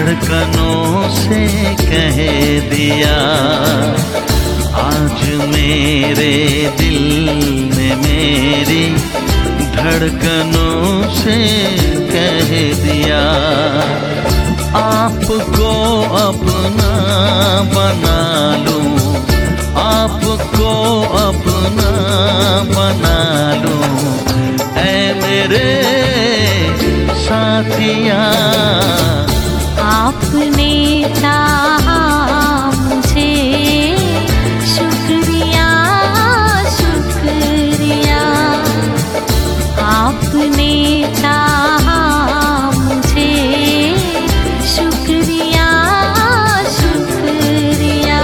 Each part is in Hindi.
धड़कनों से कह दिया। आज मेरे दिल ने मेरी धड़कनों से कह दिया। आपको अपना बना लूं, आपको अपना बना लूं, ऐ मेरे साथिया। आपने चाहा मुझे, शुक्रिया शुक्रिया। आपने चाहा मुझे, शुक्रिया शुक्रिया।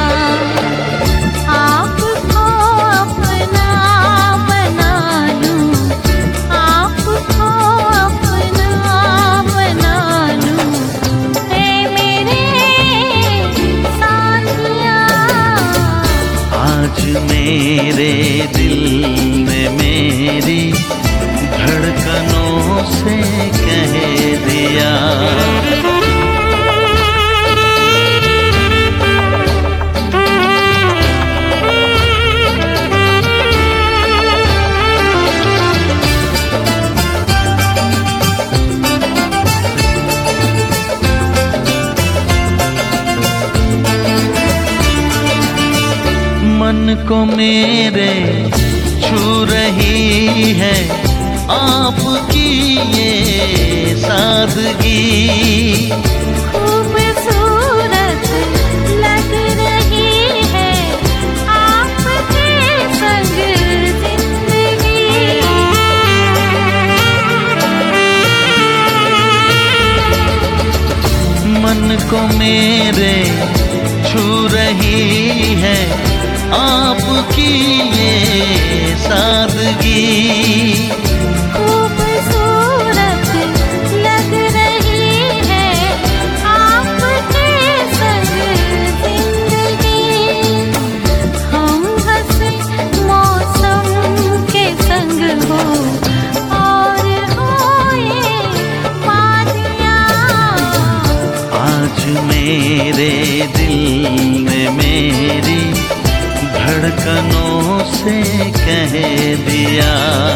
आपको अपना बना लूं, आपको अपना बना लूं, ऐ मेरे साथिया। आज मेरे दिल ने मेरी धड़कनों से कह दिया। मन को मेरे छू रही है आपकी ये सादगी। खूबसूरत लग रही है आपके संग जिंदगी। मन को मेरे छू रही है आपकी ये सादगी। खूबसूरत लग रही है आपके संग जिंदगी। हम हंसे मौसम के संग हो और हो ये वादियाँ। आज मेरे दिल ने मेरी धड़कनों से कह दिया।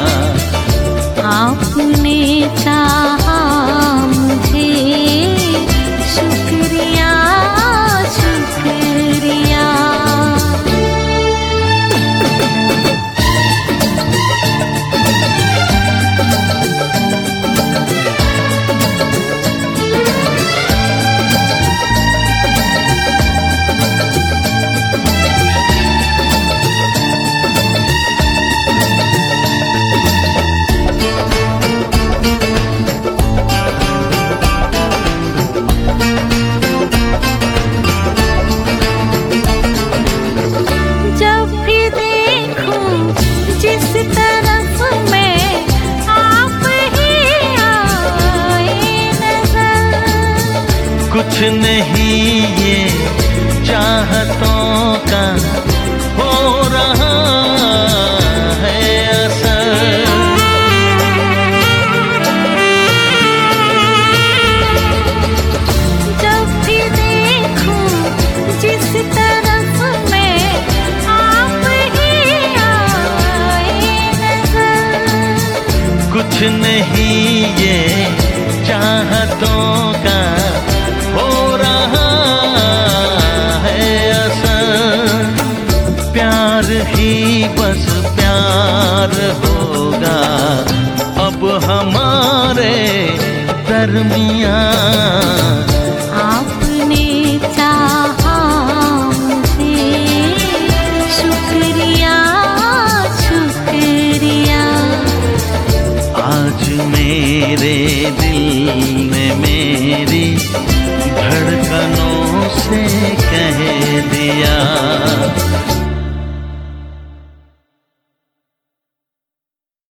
आपने चाहा मुझे, शुक्रिया शुक्रिया। जब भी देखूं जिस तरफ मैं, आप ही आए नजर। कुछ नहीं ये चाहतों का हो रहा है असर। जब भी देखूं जिस तरफ मैं, आप ही आए नजर। कुछ नहीं ये चाहतों का हो रहा है असर। प्यार ही बस प्यार होगा अब हमारे दरमियाँ। आपने चाहा मुझे, शुक्रिया शुक्रिया। आज मेरे दिल ने मेरी धड़कनों से कह दिया।